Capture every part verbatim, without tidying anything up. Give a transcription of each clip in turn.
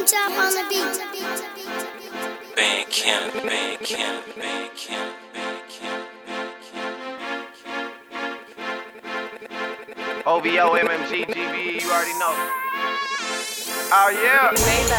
Lamb Chop on the beat. Bandcamp, Bandcamp, Bandcamp, Bandcamp. O V O, M M G, G B E, you already know. Oh yeah.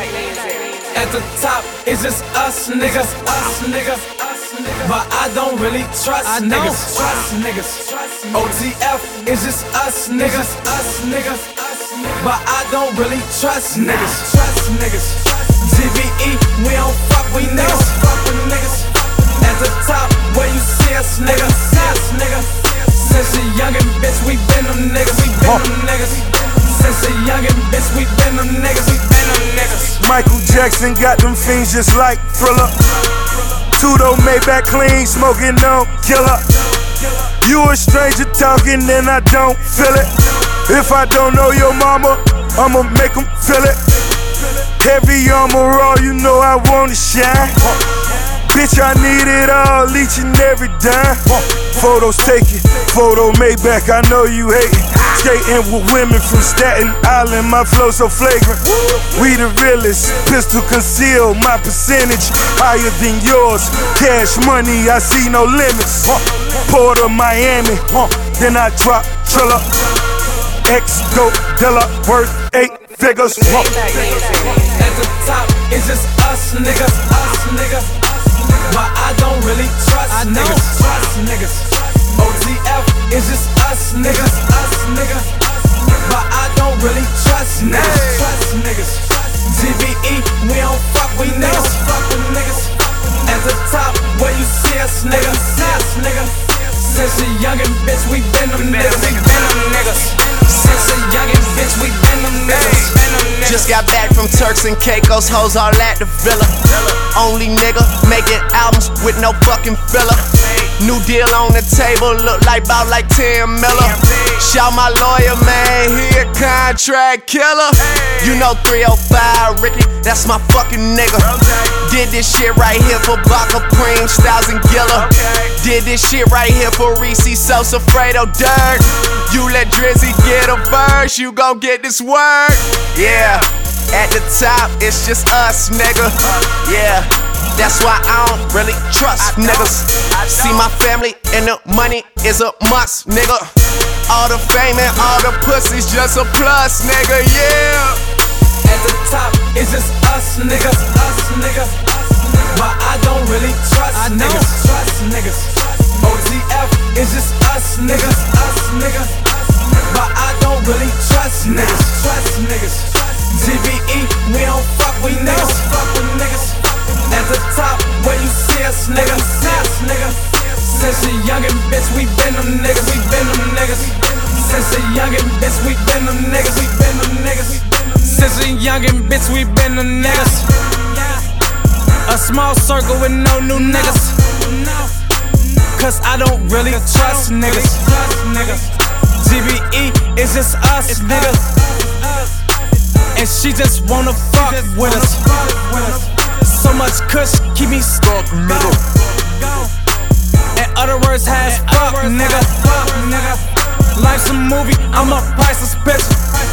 At the top, it's just us niggas, us niggas, us niggas. But I don't really trust I niggas, trust niggas. O T F, it's just us niggas, us niggas, us niggas. But I don't really trust niggas, trust niggas. G B E, we don't fuck with niggas, fuck with niggas. At the top, where you see us niggas, see us niggas. Since a youngin' bitch, we been them niggas, we been them niggas. Since a youngin' bitch, we been them niggas, we been them niggas. Michael Jackson got them fiends just like Thriller. Tudo Maybach clean, smoking on killer. You a stranger talking and I don't feel it. If I don't know your mama, I'ma make them feel it. Heavy armor all, you know I wanna shine. Bitch, I need it all, each and every dime. Photos taken, photo Maybach, I know you hatin'. Skating with women from Staten Island, my flow so flagrant. We the realest, pistol conceal, my percentage higher than yours. Cash money, I see no limits. Port of Miami, then I drop Triller. X-Go Dilla, worth eight figures. At the top, it's just us niggas, us niggas. But I don't really trust I niggas, trust niggas. O T F, it's just us niggas, us niggas. But I don't really trust niggas, trust niggas. G B E, we don't fuck with niggas, fuck with niggas. At the top, where you see us niggas, see us niggas. Since a youngin' bitch, we been them niggas, we been them niggas. Since a youngin' bitch, we been them niggas. Just got back from Turks and Caicos, hoes all at the villa. Only nigga making albums with no fucking filler. New deal on the table, look like bout like ten miller. Shout my lawyer, man, he a contract killer. You know three oh five, Ricky, that's my fucking nigga. Did this shit right here for Baka Preem, Styles and Gilla. Did this shit right here for Reese, Sosa, Fredo, Dirk. You let Drizzy get a verse, you gon' get this work. Yeah, at the top, it's just us, nigga. Yeah, that's why I don't really trust niggas. See my family and the money is a must, nigga. All the fame and all the pussy's just a plus, nigga, yeah. At the top, it's just us niggas, us niggas. But I don't really trust niggas, trust niggas. O T F, it's just us niggas, us niggas. But I don't really trust niggas, trust niggas. G B E, we don't fuck with niggas, fuck with niggas. At the top, where you see us niggas, see us niggas. Since a youngin' bitch, we been them niggas, we been them niggas. Since a youngin' bitch, we been them niggas, we been them niggas. Since a youngin' bitch, we been them niggas. A small circle with no new niggas. Cause I don't really trust niggas. G B E, it's just us niggas. And she just wanna fuck with us. So much kush, keep me stuck, nigga. In other words, has fuck, nigga. Life's a movie, I'm a priceless bitch.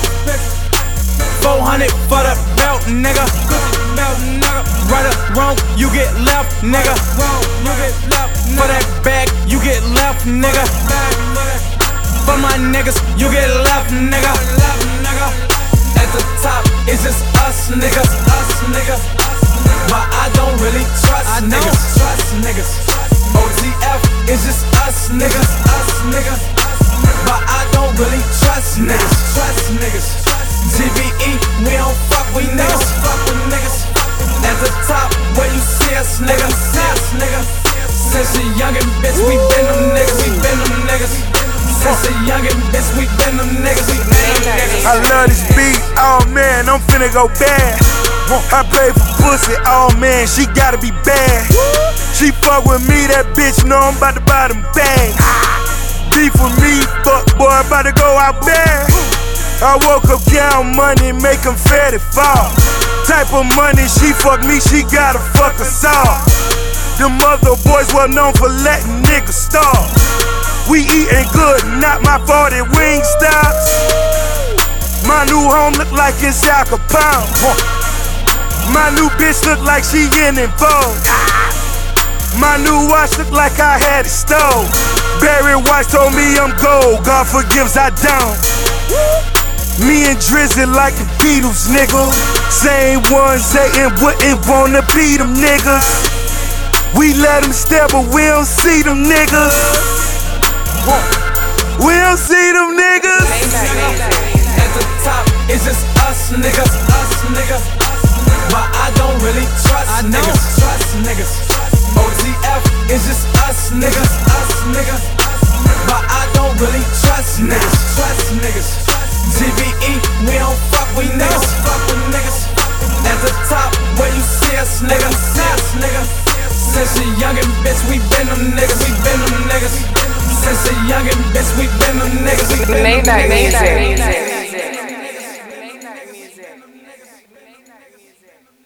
four hundred for the belt, nigga. Right or wrong, you get left, nigga. For that bag, you get left, nigga. For my niggas, you get left, nigga. At the top, it's just us niggas, us niggas. But I don't really trust niggas, trust niggas. O T F, it's just us niggas, us niggas. But I don't really trust niggas, trust niggas. G B E, we don't fuck with niggas, fuck with niggas. At the top, where you see us niggas, see us niggas. Since a youngin' bitch, we been them niggas, we been them niggas. Since a youngin' bitch, we been them niggas, we been them niggas. I love this beat, oh man, I'm finna go bad. I pay for pussy, oh man, she gotta be bad. She fuck with me, that bitch know I'm about to buy them bags. Beef with me, fuck boy, about to go out bad. I woke up counting money, make them fatty fall. Type of money, she fuck me, she gotta fuck us all. Them other boys well known for letting niggas starve. We eatin' good, not my forty wing stops. My new home look like it's Al Capone. My new bitch look like she in Vogue. My new watch look like I had it stole. Barry White told me I'm gold, God forgives I don't. Me and Drizzy like the Beatles, nigga. Same ones hatin' wouldn't wanna be them niggas. We let them stare, but we don't see them niggas. We don't see them niggas. At the top, it's just us niggas, us niggas. But I don't really trust niggas, trust niggas. O T F is just us niggas, us niggas. But I don't really trust niggas, trust niggas. T V E, we don't fuck with niggas, fuck with niggas. At the top, where you see us niggas, see us niggas. Since a youngin' bitch, we been them niggas, we been them niggas. Since a youngin' bitch, we been them niggas, we been them niggas.